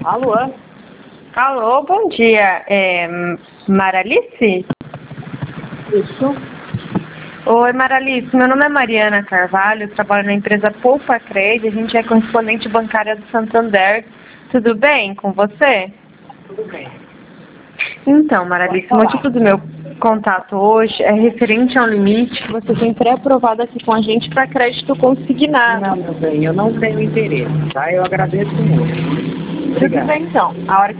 Alô? Alô, bom dia. Maralice? Isso? Oi, Maralice. Meu nome é Mariana Carvalho, eu trabalho na empresa Poupa Cred, a gente é correspondente bancária do Santander. Tudo bem com você? Tudo bem. Então, Maralice, o motivo do meu contato hoje é referente ao limite que você tem pré-aprovado aqui com a gente para crédito consignado. Não, meu bem, eu não tenho interesse, tá? Eu agradeço muito. Tudo Obrigado. bem, então. A hora